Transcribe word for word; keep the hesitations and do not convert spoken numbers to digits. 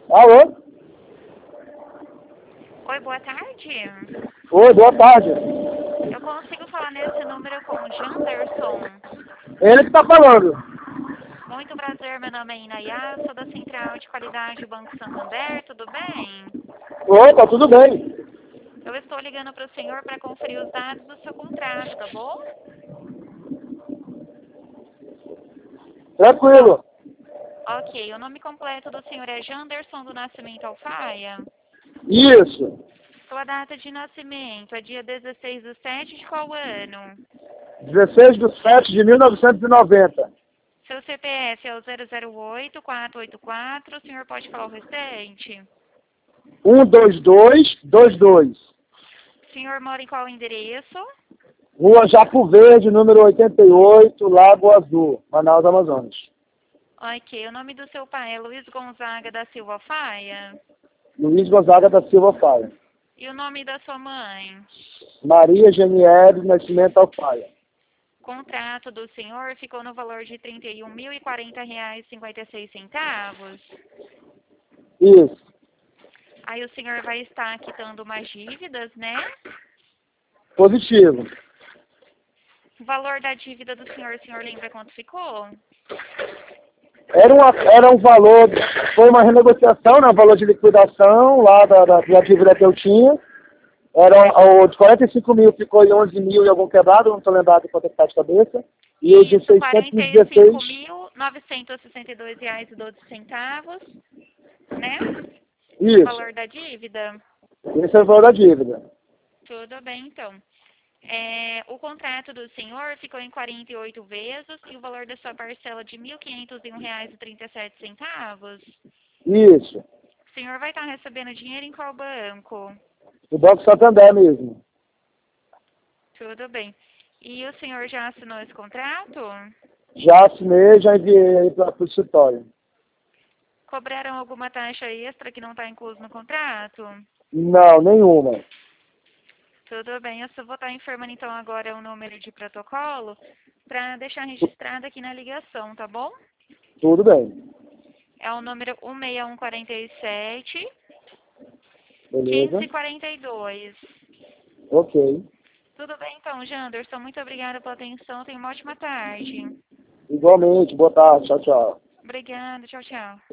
Alô? Oi, boa tarde. Oi, boa tarde. Eu consigo falar nesse número com o Janderson? Ele que tá falando. Muito prazer, meu nome é Inayá, sou da Central de Qualidade do Banco Santander, tudo bem? Opa, tudo bem. Eu estou ligando para o senhor para conferir os dados do seu contrato, tá bom? Tranquilo. Ok, o nome completo do senhor é Janderson do Nascimento Alfaia? Isso. Sua data de nascimento é dia dezesseis de sete de qual ano? dezesseis de sete de mil novecentos e noventa. Seu C P F é o zero zero oito, quatro oito quatro, o senhor pode falar o restante? um dois dois dois dois. O senhor mora em qual endereço? Rua Jaco Verde, número oitenta e oito, Lago Azul, Manaus, Amazonas. Ok, o nome do seu pai é Luiz Gonzaga da Silva Faia? Luiz Gonzaga da Silva Faia. E o nome da sua mãe? Maria Geniere Nascimento Alfaia. O contrato do senhor ficou no valor de trinta e um mil e quarenta reais e cinquenta e seis centavos. Isso. Aí o senhor vai estar quitando umas dívidas, né? Positivo. O valor da dívida do senhor, o senhor lembra quanto ficou? Era, uma, era um valor, foi uma renegociação, né? Um valor de liquidação lá da, da, da dívida que eu tinha. Era, o de quarenta e cinco mil ficou em onze mil e algum quebrado, não estou lembrado de quanto é que tá de cabeça. E o de Isso, seiscentos e quarenta e dezesseis, cinco mil novecentos e sessenta e dois reais e doze centavos, né? O isso. valor da dívida. Esse é o valor da dívida. Tudo bem, então. É, o contrato do senhor ficou em quarenta e oito vezes e o valor da sua parcela de mil quinhentos e um reais e trinta e sete centavos. Isso. O senhor vai estar recebendo dinheiro em qual banco? O Banco Santander mesmo. Tudo bem. E o senhor já assinou esse contrato? Já assinei, já enviei aí para o escritório. Cobraram alguma taxa extra que não está incluso no contrato? Não, nenhuma. Tudo bem, eu só vou estar informando então agora o número de protocolo para deixar registrado aqui na ligação, tá bom? Tudo bem. É o número um seis um quatro sete, Beleza? quinze quarenta e dois. Ok. Tudo bem então, Janderson. Muito obrigada pela atenção. Tenha uma ótima tarde. Igualmente. Boa tarde. Tchau, tchau. Obrigada. Tchau, tchau.